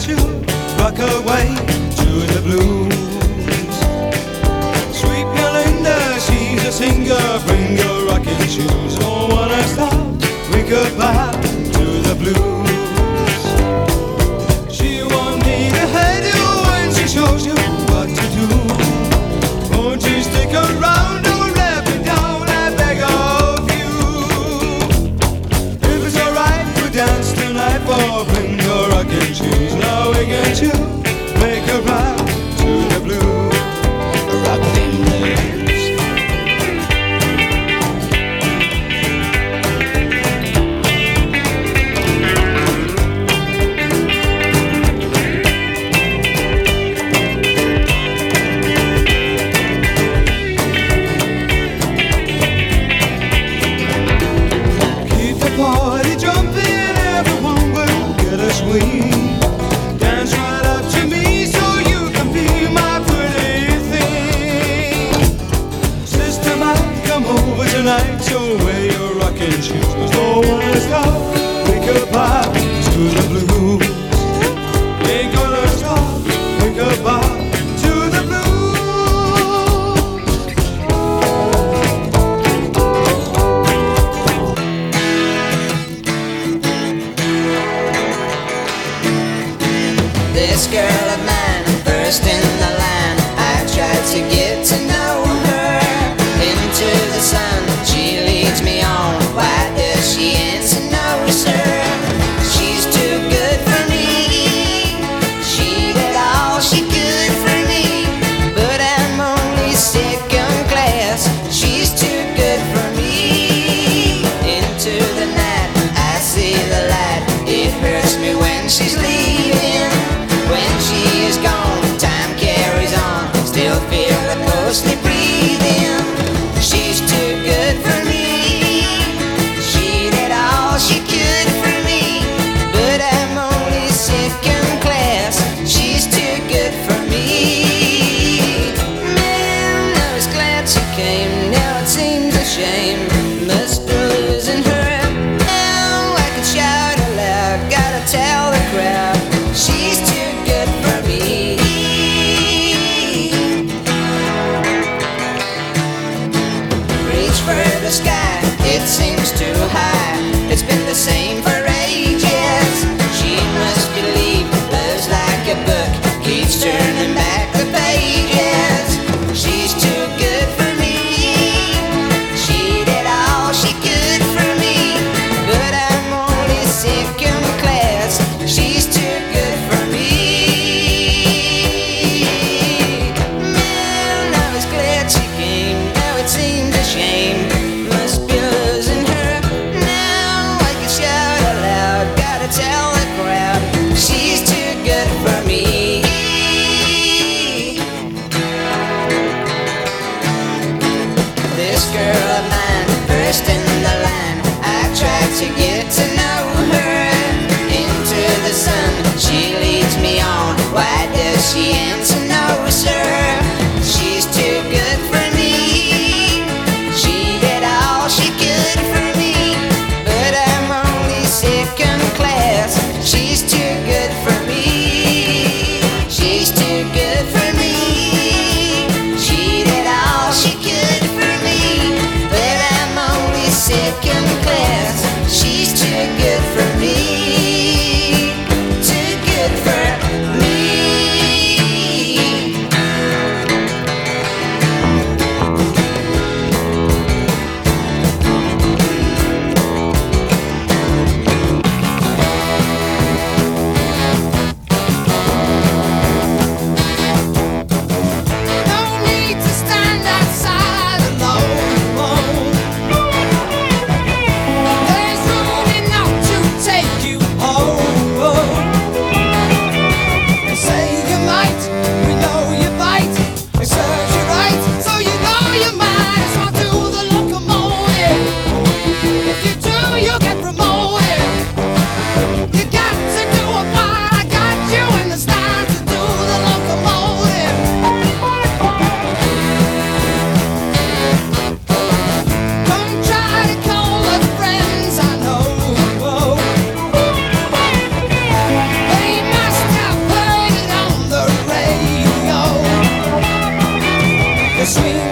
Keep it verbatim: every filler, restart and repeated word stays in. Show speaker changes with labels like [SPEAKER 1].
[SPEAKER 1] you rock away to the blues. Sweet Melinda, she's a singer, bring your rocking shoes. Don't wanna stop, we goodbye to the blues. She won't need to hate you when she shows you what to do. Won't you stick around, don't let me down, I beg of you. If it's alright, we'll dance tonight for bring your rocking shoes. Now we get you, make a ride to the blues. Rockin' blues. Keep the party jumping, everyone will get a swing. Dance right up to me so you can be my pretty thing. Sister, might come over tonight, so wear your rocking shoes. Don't wanna stop, we goodbye to the blues. Ain't gonna stop, we goodbye to the blues.
[SPEAKER 2] This girl of mine, first in the line, I tried to get to know her. Into the sun, she leads me on. Why does she answer no, sir? She's too good for me. She did all she could for me, but I'm only second class. She's too good for me. Into the night, I see the light. It hurts me when she's leaving. When she is gone, time carries on. Still feel the ghostly breathing. She's too good for me. She did all she could for me, but I'm only second class. She's too good for me. Man, I was glad she came. Now it seems a shame. Must be losing her. Now I can shout aloud. Gotta tell the crowd. She's too good for me. swing.